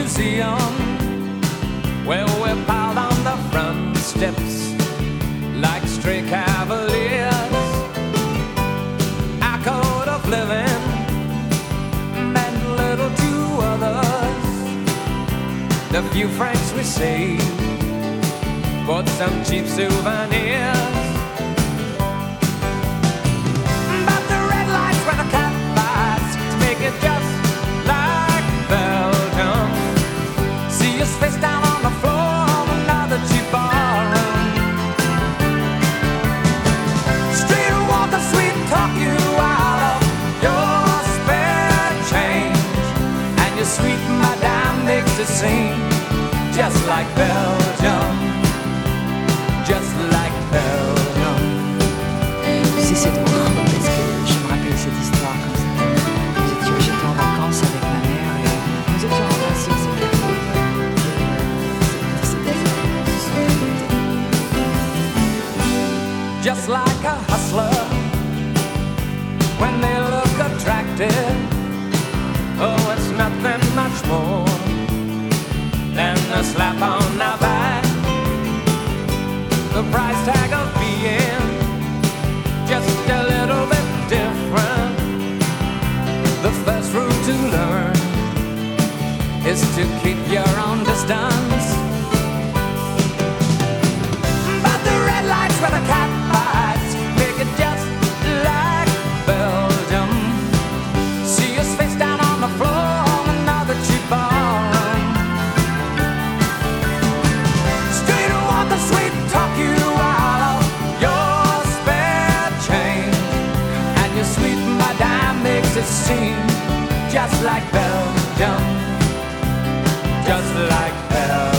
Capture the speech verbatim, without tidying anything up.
museum where we're piled on the front steps like stray cavaliers. Our code of living meant little to others. The few francs we saved bought some cheap souvenirs. But the red lights were the cat fights to make it just like Belgium. See us face down on the floor of another cheap barroom. Street walker, sweet talk you out of your spare change, and your sweet madame makes it seem just like Belgium. Just like Belgium. Tu sais, c'est drôle parce que je me rappelle cette histoire comme ça. Nous étions, j'étais en vacances avec ma mère et nous étions embrassés au café. Just like a hustler, when they look attractive, oh, it's nothing much more than a slap on the back. The price tag of being just a little bit different. The first rule to learn is to keep your own distance. But the red lights where the cat fights make it just like Belgium. See us face down on the floor of another cheap barroom. Street walker, sweet talk you out of your spare change, and your sweet madame makes it seem just like Belgium. Just like Belgium.